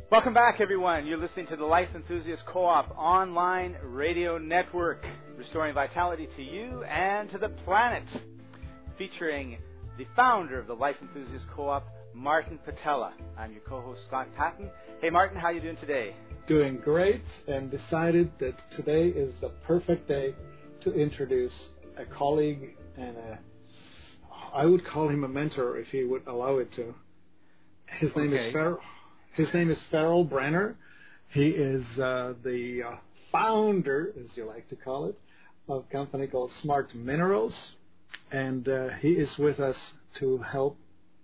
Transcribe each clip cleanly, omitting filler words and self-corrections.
Welcome back, everyone. You're listening to the Life Enthusiast Co-op online radio network, restoring vitality to you and to the planet, featuring the founder of the Life Enthusiast Co-op, Martin Pytela. I'm your co-host, Scott Patton. Hey, Martin, how are you doing today? Doing great, and decided that today is the perfect day to introduce a colleague and I would call him a mentor if he would allow it to. His name is Farrell Brenner. He is the founder, as you like to call it, of a company called Smart Minerals, and he is with us to help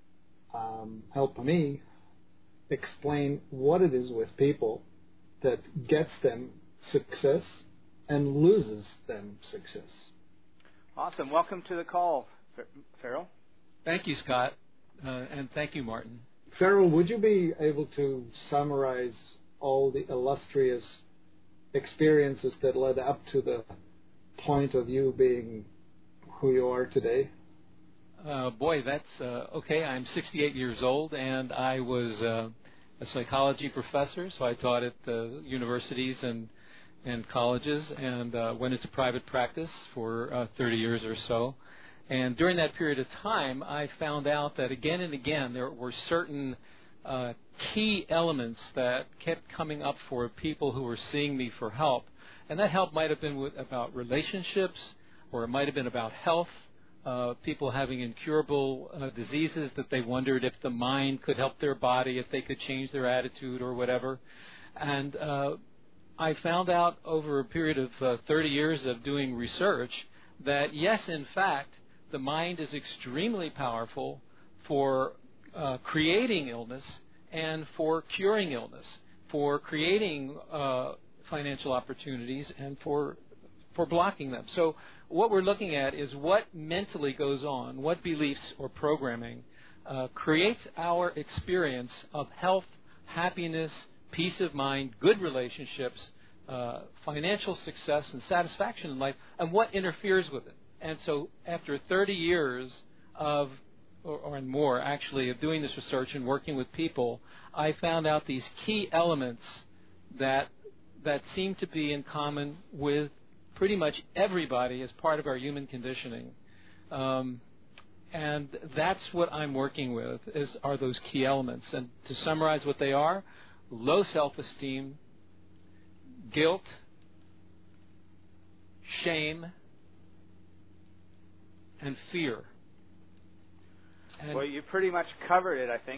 me explain what it is with people that gets them success and loses them success. Awesome. Welcome to the call, Farrell. Thank you, Scott, and thank you, Martin. Farrell, would you be able to summarize all the illustrious experiences that led up to the point of you being who you are today? Boy, that's okay. I'm 68 years old, and I was a psychology professor, so I taught at universities and colleges, and went into private practice for 30 years or so. And during that period of time, I found out that again and again there were certain key elements that kept coming up for people who were seeing me for help. And that help might have been about relationships, or it might have been about health, people having incurable diseases that they wondered if the mind could help their body, if they could change their attitude or whatever. And I found out over a period of 30 years of doing research that, yes, in fact, the mind is extremely powerful for creating illness and for curing illness, for creating financial opportunities and for blocking them. So what we're looking at is what mentally goes on, what beliefs or programming creates our experience of health, happiness, peace of mind, good relationships, financial success and satisfaction in life, and what interferes with it. And so after 30 years of, or more actually, of doing this research and working with people, I found out these key elements that seem to be in common with pretty much everybody as part of our human conditioning. And that's what I'm working with, are those key elements. And to summarize what they are: low self-esteem, guilt, shame, and fear. And well, you pretty much covered it, I think.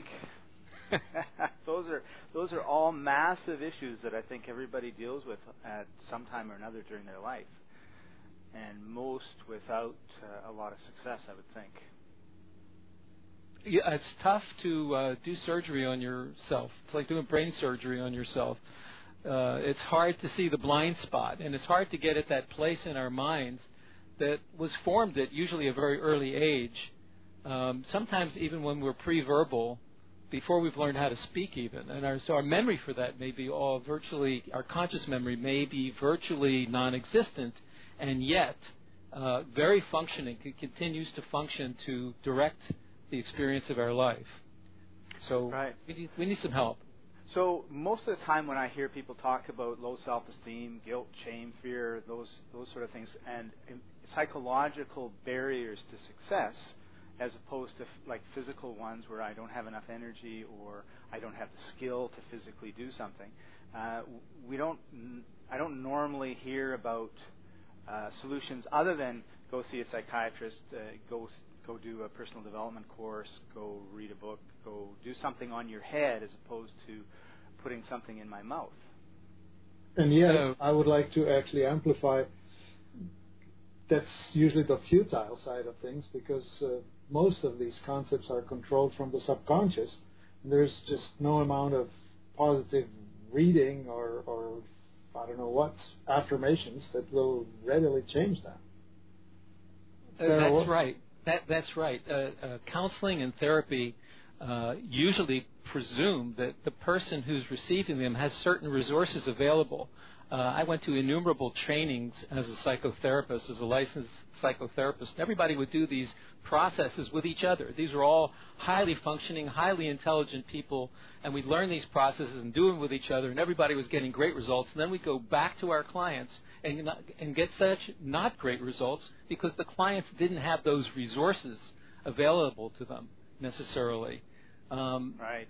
Those are all massive issues that I think everybody deals with at some time or another during their life, and most without a lot of success, I would think. Yeah, it's tough to do surgery on yourself. It's like doing brain surgery on yourself. It's hard to see the blind spot, and it's hard to get at that place in our minds that was formed at usually a very early age, sometimes even when we're pre-verbal, before we've learned how to speak even. And so our memory for that may be our conscious memory may be virtually non-existent, and yet very functioning, it continues to function to direct the experience of our life. So right. we need some help. So most of the time when I hear people talk about low self-esteem, guilt, shame, fear, those sort of things, and psychological barriers to success, as opposed to like physical ones where I don't have enough energy or I don't have the skill to physically do something, I don't normally hear about solutions other than go see a psychiatrist, go do a personal development course, go read a book, go do something on your head as opposed to putting something in my mouth. And yes, I would like to actually amplify that's usually the futile side of things, because most of these concepts are controlled from the subconscious. There's just no amount of positive reading or I don't know what affirmations that will readily change that. That's right. That's right. Counseling and therapy usually presume that the person who's receiving them has certain resources available. I went to innumerable trainings as a psychotherapist, as a licensed psychotherapist. Everybody would do these processes with each other. These were all highly functioning, highly intelligent people, and we'd learn these processes and do them with each other, and everybody was getting great results. And then we'd go back to our clients and get such not great results because the clients didn't have those resources available to them necessarily. Right.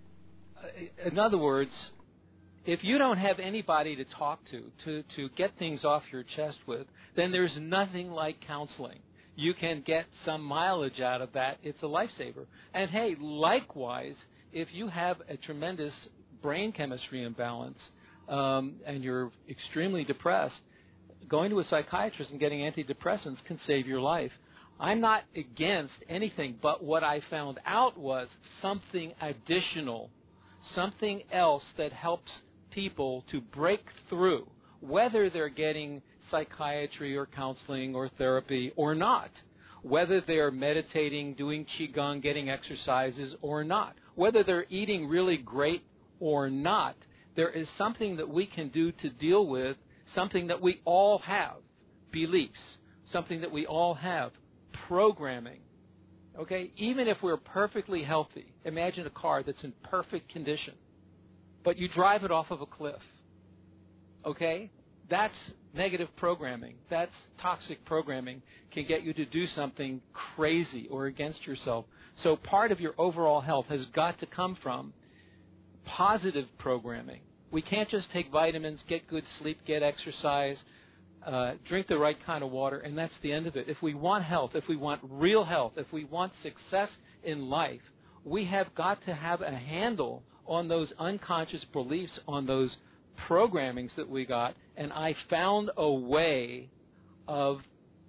In other words, if you don't have anybody to talk to get things off your chest with, then there's nothing like counseling. You can get some mileage out of that. It's a lifesaver. And hey, likewise, if you have a tremendous brain chemistry imbalance and you're extremely depressed, going to a psychiatrist and getting antidepressants can save your life. I'm not against anything, but what I found out was something additional, something else that helps people to break through, whether they're getting psychiatry or counseling or therapy or not, whether they're meditating, doing qigong, getting exercises or not, whether they're eating really great or not. There is something that we can do to deal with something that we all have, beliefs, something that we all have, programming. Okay? Even if we're perfectly healthy, imagine a car that's in perfect condition, but you drive it off of a cliff. Okay? That's negative programming. That's toxic programming. Can get you to do something crazy or against yourself. So part of your overall health has got to come from positive programming. We can't just take vitamins, get good sleep, get exercise, drink the right kind of water, and that's the end of it. If we want health, if we want real health, if we want success in life, we have got to have a handle on those unconscious beliefs, on those programmings that we got, and I found a way of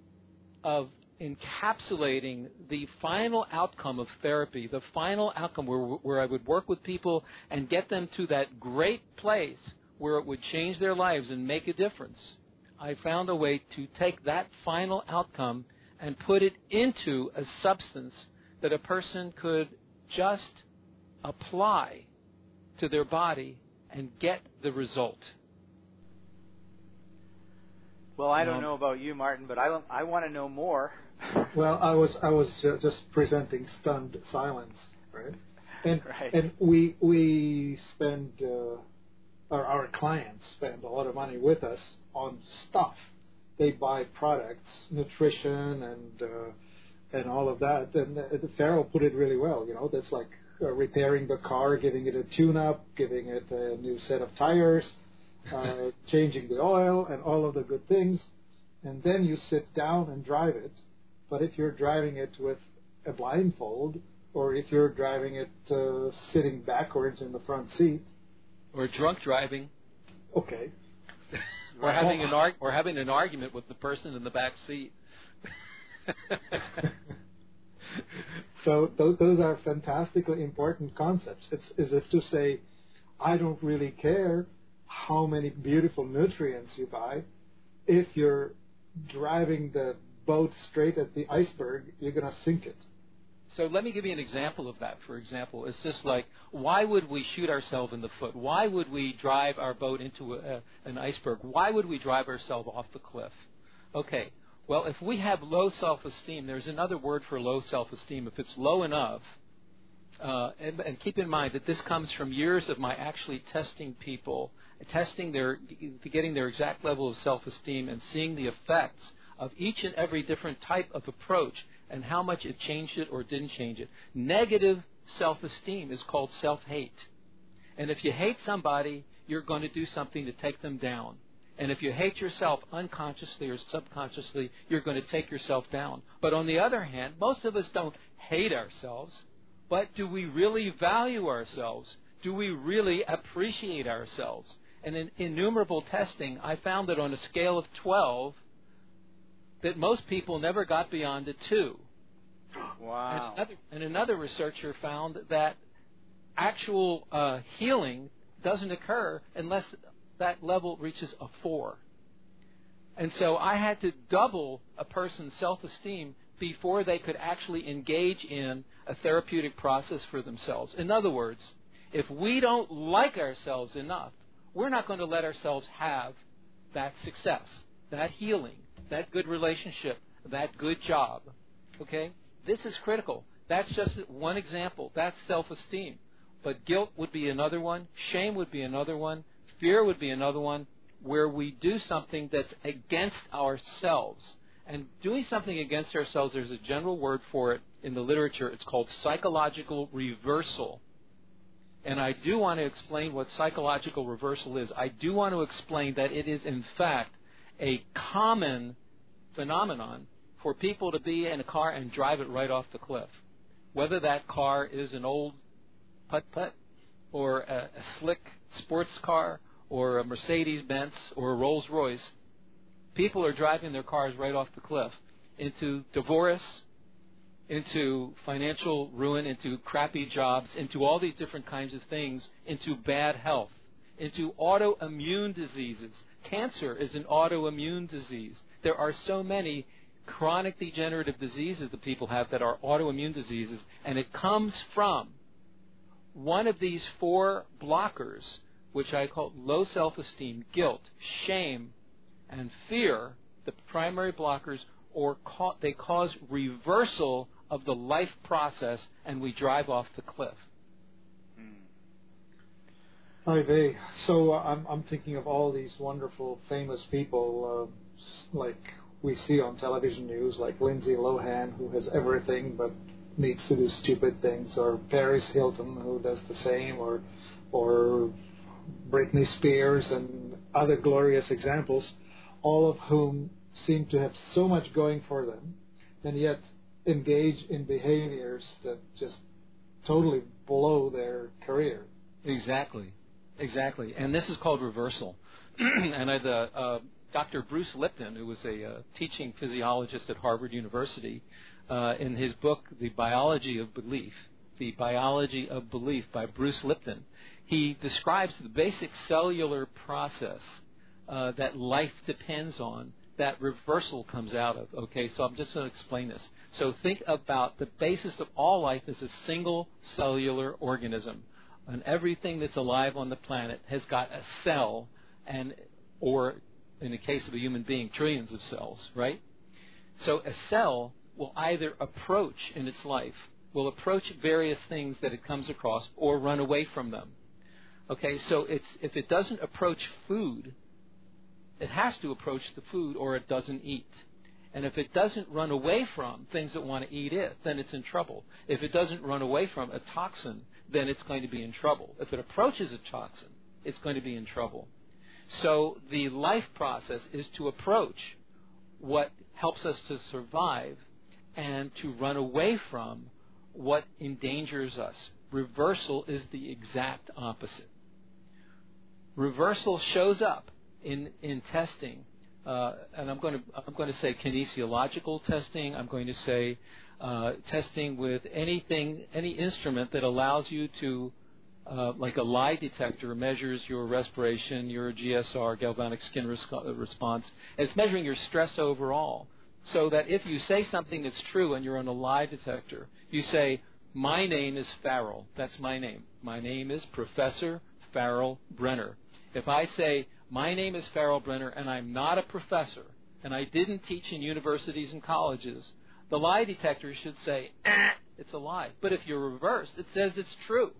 encapsulating the final outcome of therapy, the final outcome where I would work with people and get them to that great place where it would change their lives and make a difference. I found a way to take that final outcome and put it into a substance that a person could just apply to their body and get the result. Well, I don't know about you, Martin, but I want to know more. Well, I was just presenting stunned silence, right? And right. And we spend our clients spend a lot of money with us on stuff. They buy products, nutrition, and all of that. And Farrell put it really well. You know, that's like repairing the car, giving it a tune-up, giving it a new set of tires, changing the oil, and all of the good things. And then you sit down and drive it. But if you're driving it with a blindfold, or if you're driving it sitting backwards in the front seat, or drunk driving, okay, or having an argument with the person in the back seat. So those are fantastically important concepts. It's as if to say, I don't really care how many beautiful nutrients you buy. If you're driving the boat straight at the iceberg, you're going to sink it. So let me give you an example of that. For example, it's just like, why would we shoot ourselves in the foot? Why would we drive our boat into an iceberg? Why would we drive ourselves off the cliff? Okay, well, if we have low self-esteem, there's another word for low self-esteem. If it's low enough, and keep in mind that this comes from years of my actually testing people, getting their exact level of self-esteem and seeing the effects of each and every different type of approach and how much it changed it or didn't change it. Negative self-esteem is called self-hate. And if you hate somebody, you're going to do something to take them down. And if you hate yourself unconsciously or subconsciously, you're going to take yourself down. But on the other hand, most of us don't hate ourselves, but do we really value ourselves? Do we really appreciate ourselves? And in innumerable testing, I found that on a scale of 12, that most people never got beyond a 2. Wow. And another researcher found that actual healing doesn't occur unless that level reaches a 4. And so I had to double a person's self-esteem before they could actually engage in a therapeutic process for themselves. In other words, if we don't like ourselves enough, we're not going to let ourselves have that success, that healing, that good relationship, that good job. Okay? This is critical. That's just one example. That's self-esteem. But guilt would be another one. Shame would be another one. Fear would be another one, where we do something that's against ourselves. And doing something against ourselves, there's a general word for it in the literature. It's called psychological reversal. And I do want to explain what psychological reversal is. I do want to explain that it is, in fact, a common phenomenon for people to be in a car and drive it right off the cliff. Whether that car is an old putt-putt or a slick sports car or a Mercedes-Benz or a Rolls-Royce, people are driving their cars right off the cliff into divorce, into financial ruin, into crappy jobs, into all these different kinds of things, into bad health, into autoimmune diseases. Cancer is an autoimmune disease. There are so many chronic degenerative diseases that people have that are autoimmune diseases, and it comes from one of these four blockers, which I call low self-esteem, guilt, shame, and fear. The primary blockers, or they cause reversal of the life process, and we drive off the cliff. Hi, Vay. So I'm thinking of all these wonderful, famous people, like we see on television news, like Lindsay Lohan, who has everything but needs to do stupid things, or Paris Hilton, who does the same, or Britney Spears, and other glorious examples, all of whom seem to have so much going for them, and yet engage in behaviors that just totally blow their career. Exactly. And this is called reversal. And Dr. Bruce Lipton, who was a teaching physiologist at Harvard University, in his book, The Biology of Belief by Bruce Lipton, he describes the basic cellular process that life depends on, that reversal comes out of. Okay, so I'm just going to explain this. So think about the basis of all life is a single cellular organism. And everything that's alive on the planet has got a cell, or in the case of a human being, trillions of cells, right? So a cell will either approach in its life, will approach various things that it comes across, or run away from them. Okay, so if it doesn't approach food, it has to approach the food, or it doesn't eat. And if it doesn't run away from things that want to eat it, then it's in trouble. If it doesn't run away from a toxin, then it's going to be in trouble. If it approaches a toxin, it's going to be in trouble. So the life process is to approach what helps us to survive and to run away from what endangers us. Reversal is the exact opposite. Reversal shows up in testing. And I'm going to say kinesiological testing. I'm going to say testing with any instrument that allows you to, like a lie detector, measures your respiration, your GSR, galvanic skin response. And it's measuring your stress overall. So that if you say something that's true and you're on a lie detector, you say, "My name is Farrell." That's my name. My name is Professor Farrell Brenner. If I say, "My name is Farrell Brenner, and I'm not a professor, and I didn't teach in universities and colleges," the lie detector should say, it's a lie. But if you're reversed, it says it's true.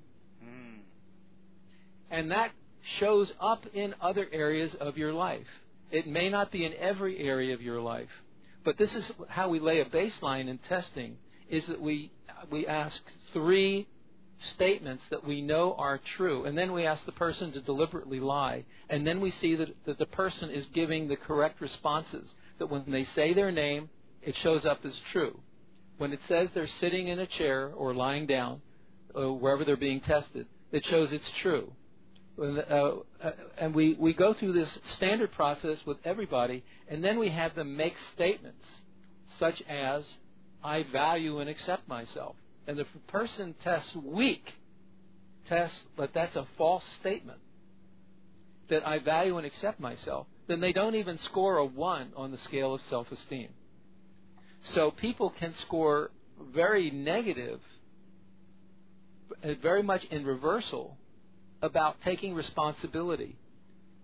And that shows up in other areas of your life. It may not be in every area of your life, but this is how we lay a baseline in testing, is that we ask 3 statements that we know are true, and then we ask the person to deliberately lie, and then we see that the person is giving the correct responses, that when they say their name, it shows up as true. When it says they're sitting in a chair or lying down, wherever they're being tested, it shows it's true. And we go through this standard process with everybody, and then we have them make statements such as, "I value and accept myself." And if a person tests weak, but that's a false statement, that I value and accept myself, then they don't even score a 1 on the scale of self-esteem. So people can score very negative, very much in reversal, about taking responsibility.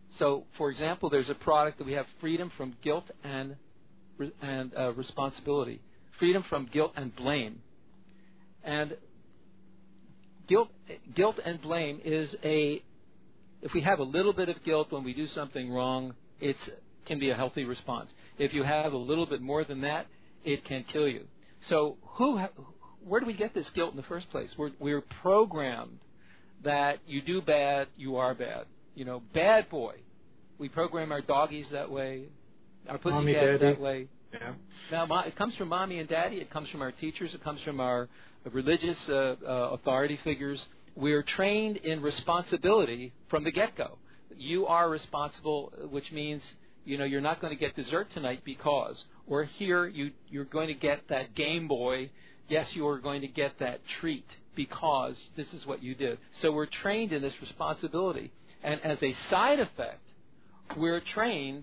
So, for example, there's a product that we have freedom from guilt and responsibility, freedom from guilt and blame. And guilt and blame is if we have a little bit of guilt when we do something wrong, it can be a healthy response. If you have a little bit more than that, it can kill you. So where do we get this guilt in the first place? We're programmed that you do bad, you are bad. Bad boy. We program our doggies that way, our pussycats that way. Yeah. Now, it comes from mommy and daddy. It comes from our teachers. It comes from our religious authority figures. We're trained in responsibility from the get-go. You are responsible, which means you're not going to get dessert tonight because, or here you're going to get that Game Boy. Yes, you are going to get that treat because this is what you did. So we're trained in this responsibility. And as a side effect, we're trained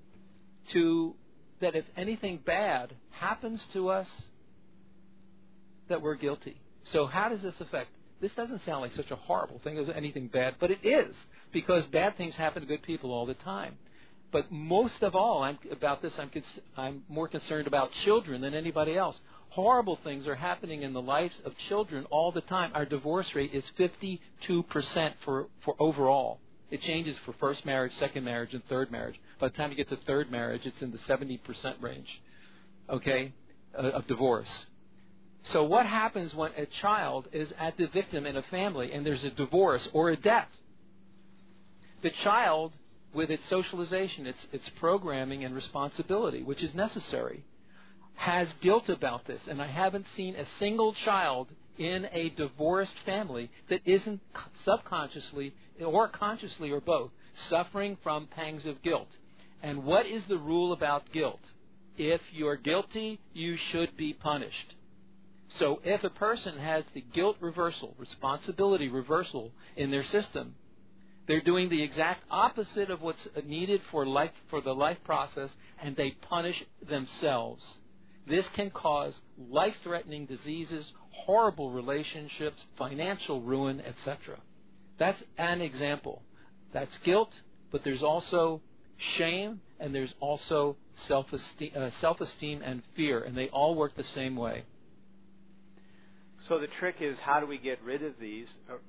that if anything bad happens to us, that we're guilty. So how does this affect? This doesn't sound like such a horrible thing as anything bad, but it is, because bad things happen to good people all the time. But most of all, I'm more concerned about children than anybody else. Horrible things are happening in the lives of children all the time. Our divorce rate is 52% for overall. It changes for first marriage, second marriage, and third marriage. By the time you get to third marriage, it's in the 70% range, of divorce. So what happens when a child is at the victim in a family and there's a divorce or a death? The child, with its socialization, its programming and responsibility, which is necessary, has guilt about this. And I haven't seen a single child in a divorced family that isn't subconsciously or consciously or both suffering from pangs of guilt. And what is the rule about guilt? If you're guilty, you should be punished. So if a person has the guilt reversal, responsibility reversal in their system, they're doing the exact opposite of what's needed for the life process, and they punish themselves. This can cause life-threatening diseases, horrible relationships, financial ruin, etc. That's an example. That's guilt, but there's also shame, and there's also self-esteem and fear, and they all work the same way. So the trick is, how do we get rid of these?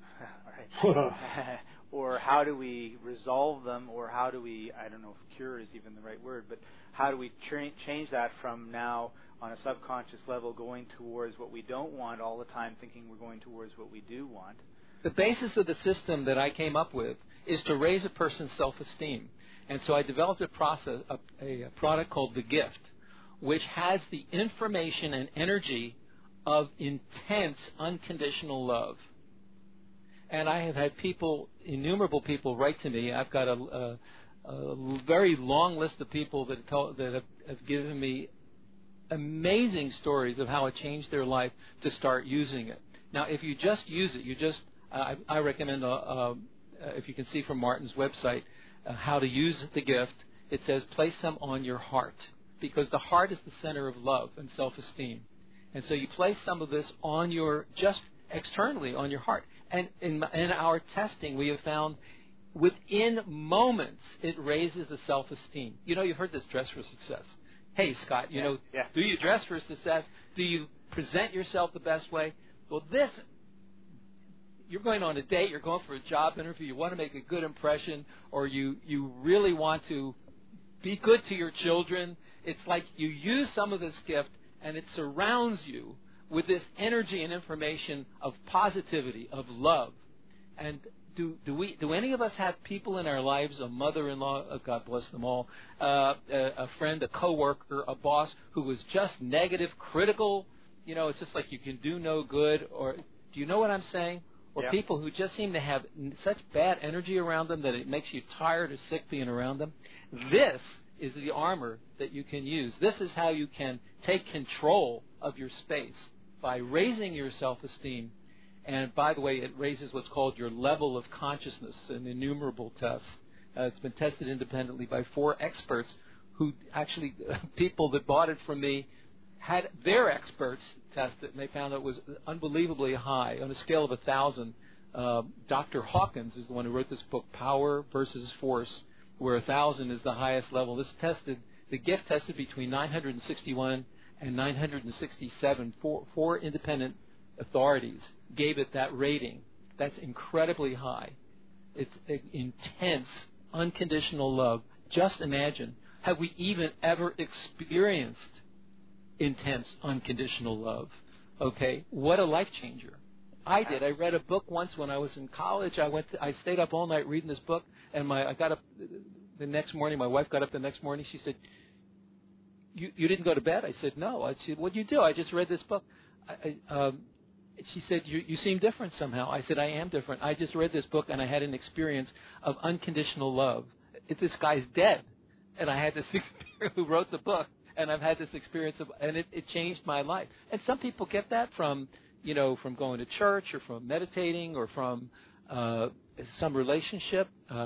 Or how do we resolve them, or how do we, I don't know if cure is even the right word, but how do we change that from now on a subconscious level going towards what we don't want all the time, thinking we're going towards what we do want? The basis of the system that I came up with is to raise a person's self-esteem. And so I developed a product called The Gift, which has the information and energy of intense, unconditional love. And I have had innumerable people write to me. I've got a very long list of people that have given me amazing stories of how it changed their life to start using it. Now, if you just use it, I recommend, if you can see from Martin's website, how to use the gift. It says place them on your heart, because the heart is the center of love and self-esteem. And so you place some of this on just externally on your heart. And in our testing, we have found within moments it raises the self-esteem. You've heard this dress for success. Hey, Scott, do you dress for success? Do you present yourself the best way? Well, you're going on a date, you're going for a job interview, you want to make a good impression, or you really want to be good to your children. It's like you use some of this gift, and it surrounds you with this energy and information of positivity, of love. And do any of us have people in our lives, a mother-in-law, God bless them all, a friend, a coworker, a boss who was just negative, critical? It's just like you can do no good. Or do you know what I'm saying? Or people who just seem to have such bad energy around them that it makes you tired or sick being around them. This is the armor that you can use. This is how you can take control of your space by raising your self-esteem. And by the way, it raises what's called your level of consciousness in innumerable tests. It's been tested independently by 4 experts who actually, people that bought it from me, had their experts test it, and they found it was unbelievably high. On a scale of 1,000, Dr. Hawkins is the one who wrote this book, Power versus Force. where 1,000 is the highest level. The gift tested between 961 and 967. Four independent authorities gave it that rating. That's incredibly high. It's intense, unconditional love. Just imagine, have we even ever experienced intense, unconditional love? Okay, what a life changer. I did. I read a book once when I was in college. I stayed up all night reading this book, and I got up the next morning. My wife got up the next morning. She said, "You didn't go to bed?" I said, "No." I said, "What'd you do?" "I just read this book." She said, "You seem different somehow." I said, "I am different. I just read this book, and I had an experience of unconditional love. This guy's dead, and I had this experience, who wrote the book, and I've had this experience and it changed my life." And some people get that from going to church, or from meditating, or from some relationship,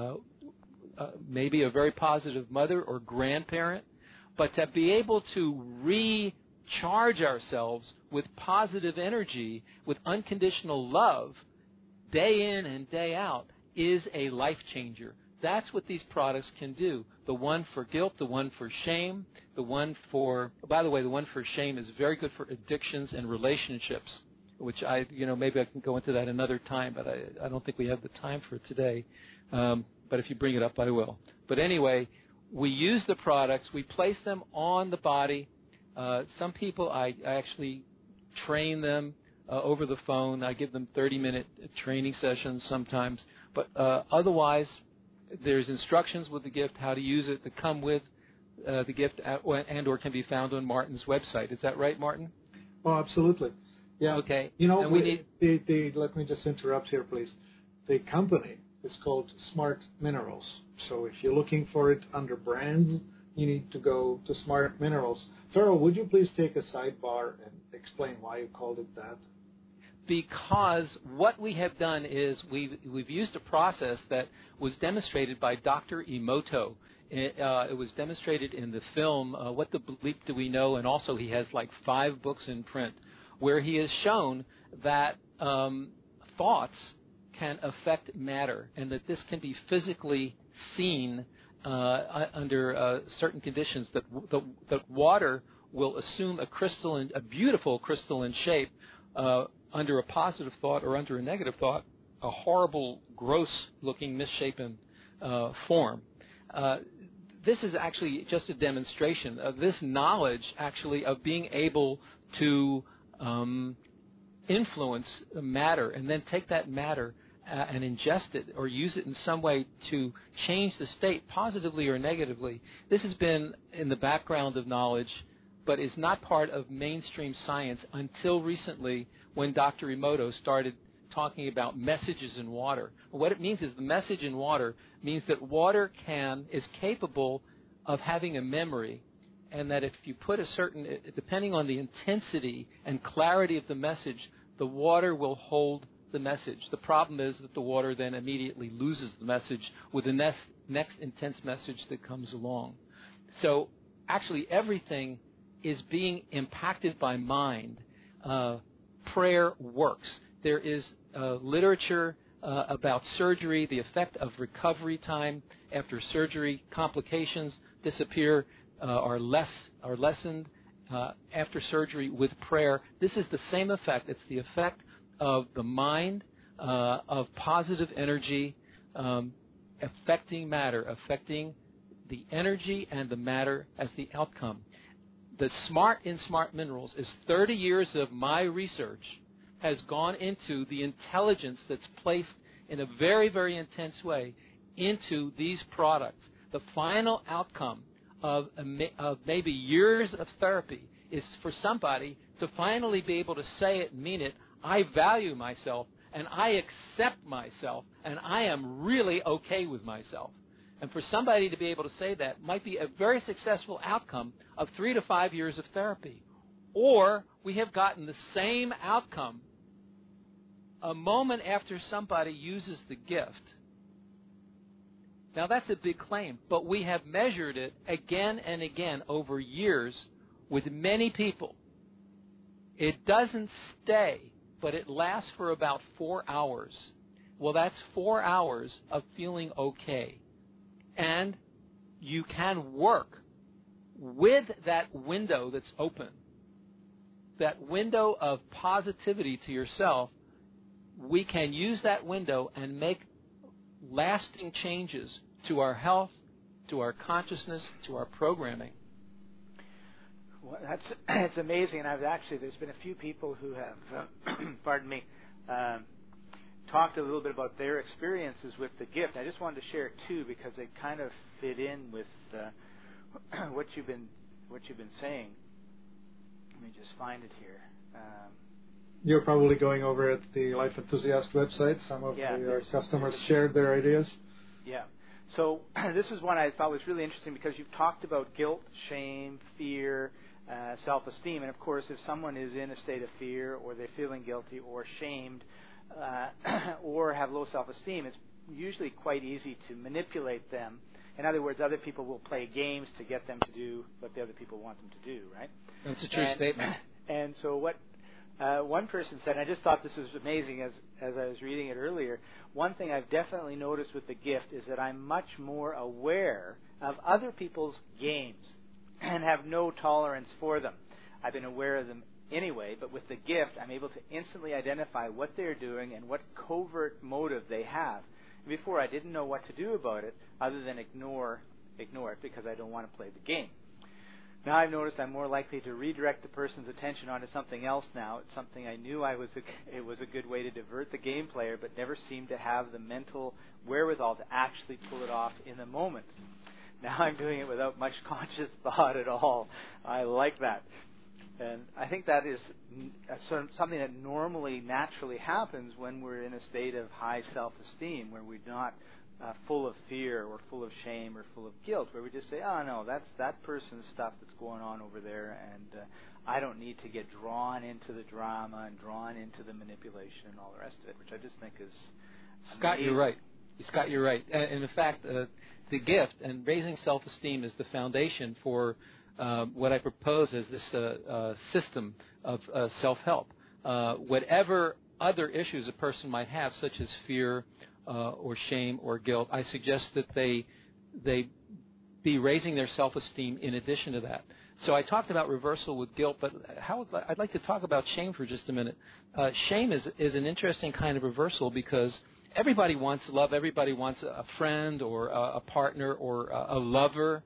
maybe a very positive mother or grandparent. But to be able to recharge ourselves with positive energy, with unconditional love, day in and day out, is a life changer. That's what these products can do. The one for guilt, the one for shame, the one for shame is very good for addictions and relationships, which maybe I can go into that another time, but I don't think we have the time for it today. But if you bring it up, I will. But anyway, we use the products, we place them on the body. Some people, I actually train them over the phone. I give them 30-minute training sessions sometimes. But otherwise, there's instructions with the gift, how to use it, that come with the gift, and or can be found on Martin's website. Is that right, Martin? Oh, absolutely. Yeah. Okay. Let me just interrupt here, please. The company is called Smart Minerals. So if you're looking for it under brands, you need to go to Smart Minerals. Thurl, would you please take a sidebar and explain why you called it that? Because what we have done is we've used a process that was demonstrated by Dr. Emoto. It was demonstrated in the film What the Bleep Do We Know? And also he has like 5 books in print where he has shown that thoughts can affect matter, and that this can be physically seen under certain conditions, that water will assume a beautiful crystalline shape under a positive thought, or under a negative thought, a horrible, gross-looking, misshapen form. This is actually just a demonstration of this knowledge, actually, of being able to influence matter, and then take that matter and ingest it, or use it in some way to change the state, positively or negatively. This has been in the background of knowledge, but is not part of mainstream science until recently, when Dr. Emoto started talking about messages in water. What it means is the message in water means that water is capable of having a memory, and that if you put depending on the intensity and clarity of the message, the water will hold the message. The problem is that the water then immediately loses the message with the next intense message that comes along. So actually everything is being impacted by mind. Prayer works. There is literature about surgery, the effect of recovery time after surgery. Complications disappear, are lessened after surgery with prayer. This is the same effect. It's the effect of the mind, of positive energy, affecting matter, affecting the energy and the matter as the outcome. The Smart Minerals is 30 years of my research has gone into the intelligence that's placed in a very, very intense way into these products. The final outcome of maybe years of therapy is for somebody to finally be able to say it and mean it. I value myself, and I accept myself, and I am really okay with myself. And for somebody to be able to say that might be a very successful outcome of 3 to 5 years of therapy. Or we have gotten the same outcome a moment after somebody uses the gift. Now that's a big claim, but we have measured it again and again over years with many people. It doesn't stay, but it lasts for about 4 hours. Well, that's 4 hours of feeling okay. And you can work with that window that's open, that window of positivity to yourself. We can use that window and make lasting changes to our health, to our consciousness, to our programming. Well, it's amazing, and there's been a few people who have, pardon me, talked a little bit about their experiences with the gift. I just wanted to share two because they kind of fit in with what you've been saying. Let me just find it here. You're probably going over at the Life Enthusiast website. Some of your customers shared their ideas. Yeah. So this is one I thought was really interesting because you've talked about guilt, shame, fear, self-esteem. And, of course, if someone is in a state of fear or they're feeling guilty or shamed or have low self-esteem, it's usually quite easy to manipulate them. In other words, other people will play games to get them to do what the other people want them to do, right? That's a true statement. And so what one person said, and I just thought this was amazing as I was reading it earlier, one thing I've definitely noticed with the gift is that I'm much more aware of other people's games and have no tolerance for them. I've been aware of them anyway, but with the gift, I'm able to instantly identify what they're doing and what covert motive they have. Before, I didn't know what to do about it other than ignore it because I don't want to play the game. Now I've noticed I'm more likely to redirect the person's attention onto something else now. It's something I knew it was a good way to divert the game player, but never seemed to have the mental wherewithal to actually pull it off in the moment. Now I'm doing it without much conscious thought at all. I like that. And I think that is something that normally, naturally happens when we're in a state of high self-esteem, where we're not full of fear or full of shame or full of guilt, where we just say, oh, no, that's that person's stuff that's going on over there, and I don't need to get drawn into the drama and drawn into the manipulation and all the rest of it, which I just think is Scott, amazing. You're right. Scott, you're right. And in fact, the gift and raising self-esteem is the foundation for what I propose as this system of self-help. Whatever other issues a person might have, such as fear or shame or guilt, I suggest that they be raising their self-esteem in addition to that. So I talked about reversal with guilt, but I'd like to talk about shame for just a minute. Shame is an interesting kind of reversal because everybody wants love. Everybody wants a friend or a partner or a lover.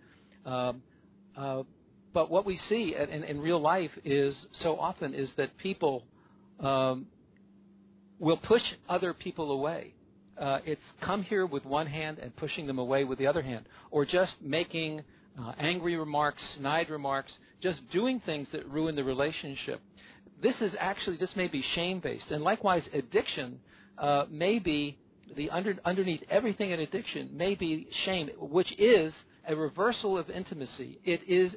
But what we see in real life is so often is that people will push other people away. It's come here with one hand and pushing them away with the other hand, or just making angry remarks, snide remarks, just doing things that ruin the relationship. This may be shame-based, and likewise addiction may be underneath everything in addiction may be shame, which is a reversal of intimacy. It's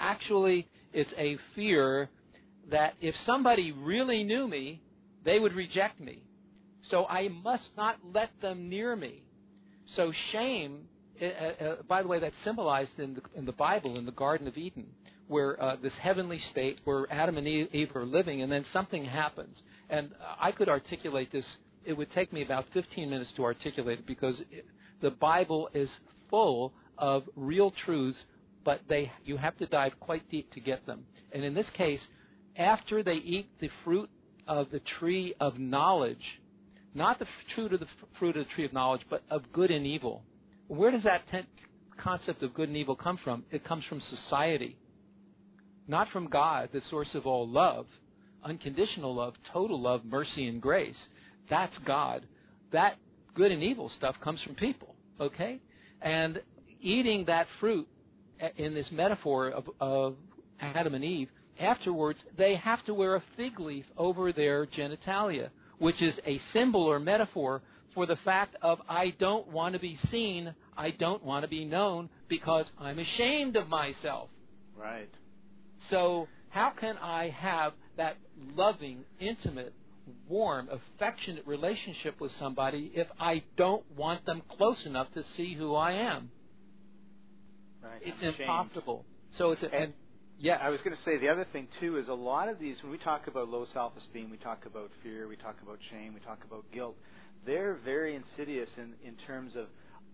a fear that if somebody really knew me, they would reject me. So I must not let them near me. So shame, by the way, that's symbolized in the Bible, in the Garden of Eden, where this heavenly state where Adam and Eve are living, and then something happens. And I could articulate this. It would take me about 15 minutes to articulate it because the Bible is full of real truths, but you have to dive quite deep to get them. And in this case, after they eat the fruit of the tree of knowledge, not the fruit of the tree of knowledge, but of good and evil. Where does that concept of good and evil come from? It comes from society, not from God, the source of all love, unconditional love, total love, mercy, and grace. That's God. That good and evil stuff comes from people, okay? And eating that fruit in this metaphor of Adam and Eve, afterwards they have to wear a fig leaf over their genitalia, which is a symbol or metaphor for the fact of I don't want to be seen, I don't want to be known because I'm ashamed of myself. Right. So how can I have that loving, intimate, warm, affectionate relationship with somebody if I don't want them close enough to see who I am? Right. It's impossible. So yeah. I was going to say the other thing too is a lot of these, when we talk about low self-esteem, we talk about fear, we talk about shame, we talk about guilt. They're very insidious in terms of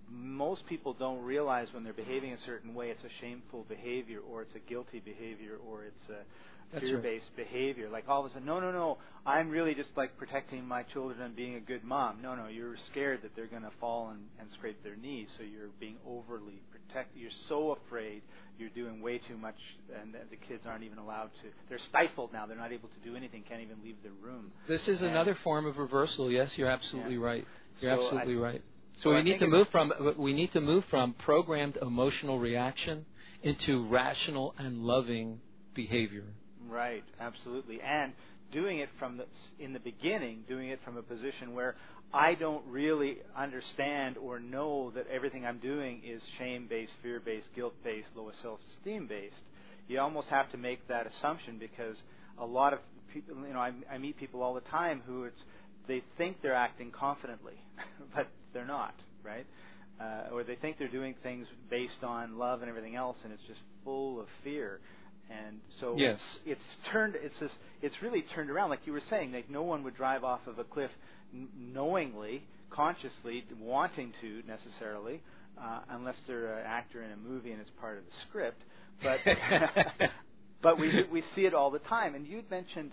most people don't realize when they're behaving a certain way, it's a shameful behavior, or it's a guilty behavior, or it's a fear-based behavior. Like all of a sudden, no, I'm really just like protecting my children and being a good mom. No, you're scared that they're going to fall and scrape their knees, so you're being overly protective. You're so afraid you're doing way too much, and the kids aren't even allowed to. They're stifled now. They're not able to do anything, can't even leave their room. This is another form of reversal. Yes, you're absolutely right. You're absolutely right. So I we need to move from programmed emotional reaction into rational and loving behavior. Right, absolutely. And doing it in the beginning, doing it from a position where I don't really understand or know that everything I'm doing is shame-based, fear-based, guilt-based, low self-esteem-based. You almost have to make that assumption, because a lot of people, I meet people all the time who they think they're acting confidently, but they're not, right? Or they think they're doing things based on love and everything else, and it's just full of fear. And so it's really turned around, like you were saying. Like no one would drive off of a cliff knowingly, consciously, wanting to necessarily, unless they're an actor in a movie and it's part of the script. But but we see it all the time. And you'd mentioned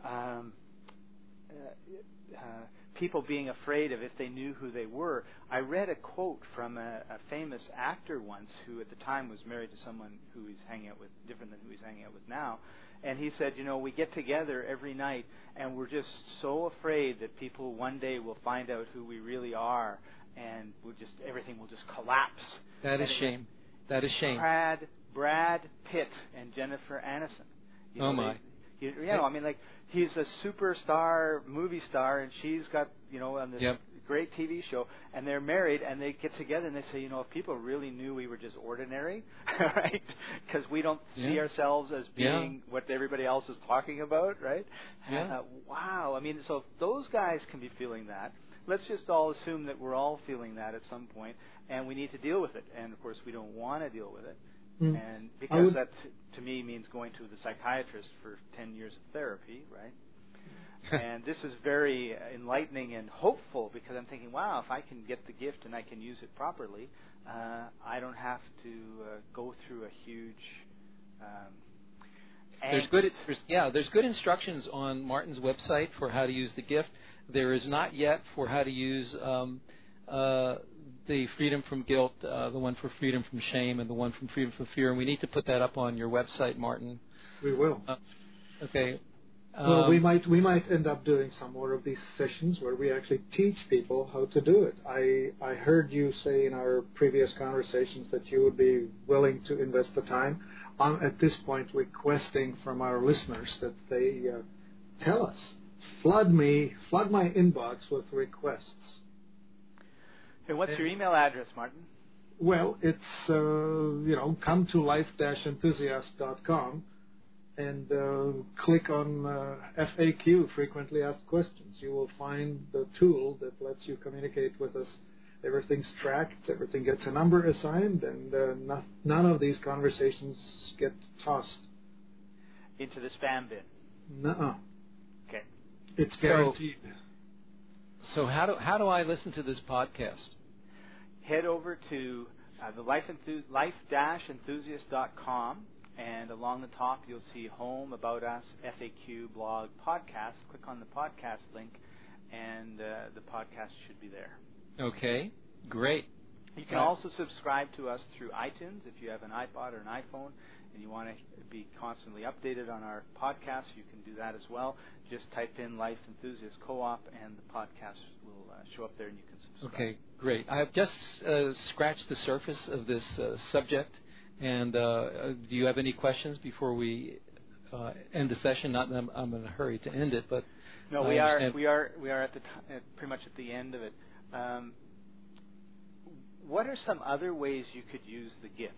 people being afraid of if they knew who they were. I read a quote from a famous actor once who at the time was married to someone who he's hanging out with, different than who he's hanging out with now. And he said, we get together every night and we're just so afraid that people one day will find out who we really are, and everything will just collapse. That is shame. That is shame. Brad Pitt and Jennifer Aniston. My. He's a superstar movie star, and she's got, on this great TV show, and they're married, and they get together and they say, if people really knew we were just ordinary, right? Because we don't see ourselves as being what everybody else is talking about, right? Yeah. Wow. So if those guys can be feeling that, let's just all assume that we're all feeling that at some point, and we need to deal with it. And of course, we don't want to deal with it. And because that, to me, means going to the psychiatrist for 10 years of therapy, right? And this is very enlightening and hopeful, because I'm thinking, wow, if I can get the gift and I can use it properly, I don't have to go through a huge There's good instructions on Martin's website for how to use the gift. There is not yet for how to use the freedom from guilt, the one for freedom from shame, and the one from freedom from fear. And we need to put that up on your website, Martin. We will. Okay. Well, we might end up doing some more of these sessions where we actually teach people how to do it. I heard you say in our previous conversations that you would be willing to invest the time. I'm at this point requesting from our listeners that they tell us, flood my inbox with requests. And what's your email address, Martin? Well, it's come to life-enthusiast.com and click on FAQ, frequently asked questions. You will find the tool that lets you communicate with us. Everything's tracked, everything gets a number assigned, and none of these conversations get tossed into the spam bin. Nuh-uh. Okay. It's guaranteed. So how do I listen to this podcast? Head over to the life-enthusiast.com, and along the top you'll see Home, About Us, FAQ, Blog, Podcast. Click on the podcast link, and the podcast should be there. Okay, great. You can also subscribe to us through iTunes if you have an iPod or an iPhone and you want to be constantly updated on our podcast. You can do that as well. Just type in Life Enthusiast Co-op and the podcast will show up there and you can subscribe. Okay, great. I have just scratched the surface of this subject. And do you have any questions before we end the session? Not that I'm in a hurry to end it, but no, we are at the pretty much at the end of it. What are some other ways you could use the gift?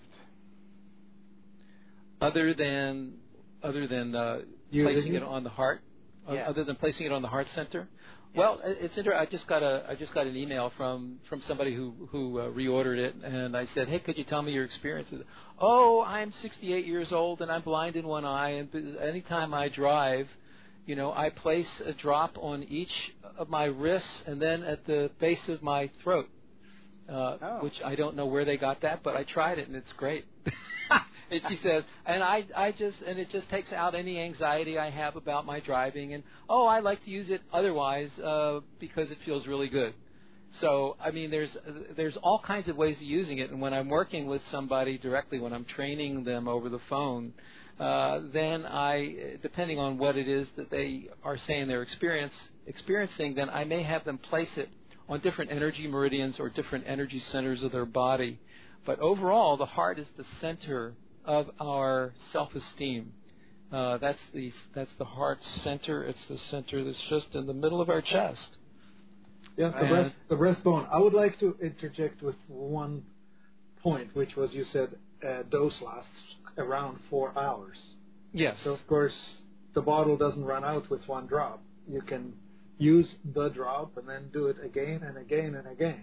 Other than placing it on the heart, yes. Other than placing it on the heart center. Yes. Well, it's interesting. I just got an email from somebody who reordered it, and I said, "Hey, could you tell me your experiences?" Oh, I'm 68 years old and I'm blind in one eye, and anytime I drive, I place a drop on each of my wrists and then at the base of my throat. which I don't know where they got that, but I tried it and it's great. And she says, and it just takes out any anxiety I have about my driving, and I like to use it otherwise because it feels really good. So I mean, there's all kinds of ways of using it, and when I'm working with somebody directly, when I'm training them over the phone, then depending on what it is that they are saying they're experiencing, then I may have them place it on different energy meridians or different energy centers of their body. But overall, the heart is the center of our self-esteem. That's the heart center. It's the center that's just in the middle of our chest. Yeah, the breastbone. I would like to interject with one point, which was you said dose lasts around 4 hours. Yes. So of course the bottle doesn't run out with one drop. You can use the drop and then do it again and again and again.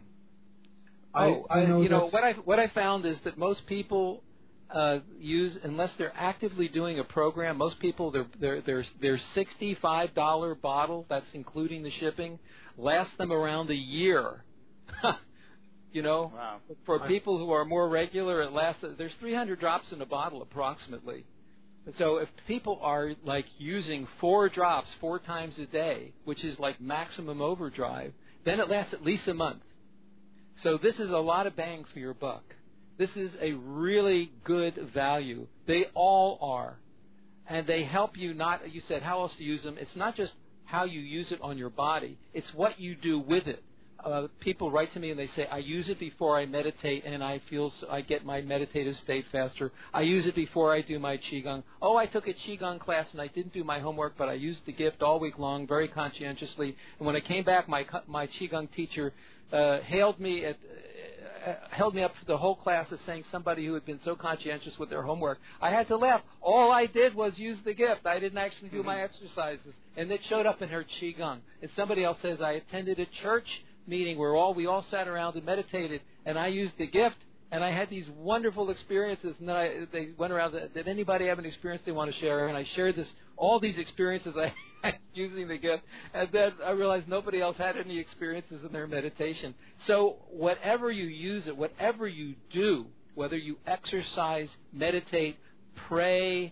What I found is that most people use, unless they're actively doing a program, most people their $65 bottle, that's including the shipping, lasts them around a year. Wow. For people who are more regular, it lasts. There's 300 drops in a bottle approximately. So if people are like using 4 drops 4 times a day, which is like maximum overdrive, then it lasts at least a month. So this is a lot of bang for your buck. This is a really good value. They all are. And they help you not, you said how else to use them. It's not just how you use it on your body. It's what you do with it. People write to me and they say, I use it before I meditate and I get my meditative state faster. I use it before I do my Qigong. I took a Qigong class and I didn't do my homework, but I used the gift all week long very conscientiously. And when I came back, my Qigong teacher held me up for the whole class as saying somebody who had been so conscientious with their homework. I had to laugh. All I did was use the gift. I didn't actually do my exercises. And it showed up in her Qigong. And somebody else says, I attended a church meeting where we all sat around and meditated, and I used the gift, and I had these wonderful experiences. And then they went around, did anybody have an experience they want to share? And I shared all these experiences I had using the gift, and then I realized nobody else had any experiences in their meditation. So whatever you use it, whatever you do, whether you exercise, meditate, pray,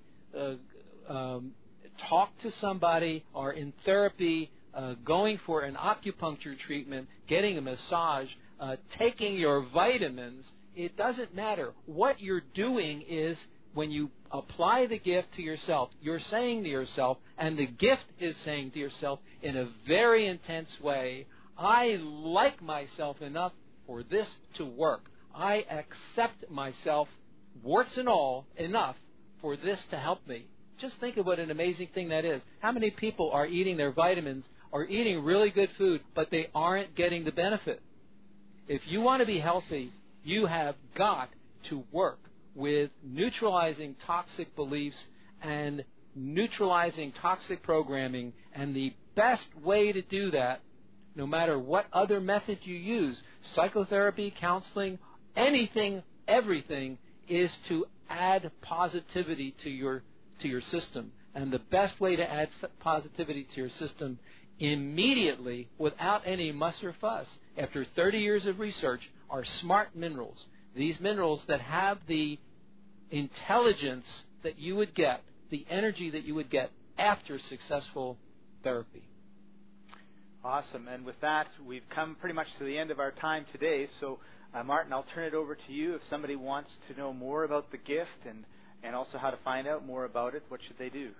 talk to somebody, or in therapy, going for an acupuncture treatment, getting a massage, taking your vitamins, it doesn't matter. What you're doing is when you apply the gift to yourself, you're saying to yourself, and the gift is saying to yourself in a very intense way, I like myself enough for this to work. I accept myself, warts and all, enough for this to help me. Just think of what an amazing thing that is. How many people are eating their vitamins, are eating really good food, but they aren't getting the benefit? If you want to be healthy, you have got to work with neutralizing toxic beliefs and neutralizing toxic programming. And the best way to do that, no matter what other method you use, psychotherapy, counseling, anything, everything, is to add positivity to your system. And the best way to add positivity to your system immediately, without any muss or fuss, after 30 years of research, are smart minerals. These minerals that have the intelligence that you would get, the energy that you would get after successful therapy. Awesome. And with that, we've come pretty much to the end of our time today. So, Martin, I'll turn it over to you. If somebody wants to know more about the gift and also how to find out more about it, what should they do?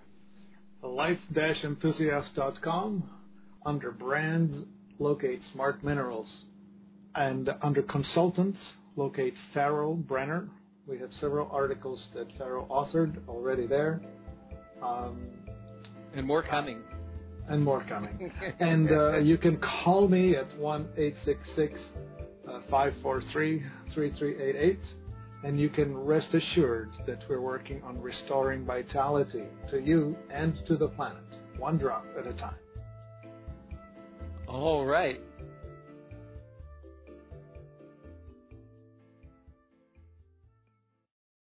Life-enthusiast.com. Under brands, locate Smart Minerals. And under consultants, locate Farrell Brenner. We have several articles that Farrell authored already there. And more coming. And more coming. And you can call me at 1-866-543-3388. And you can rest assured that we're working on restoring vitality to you and to the planet, one drop at a time. All right.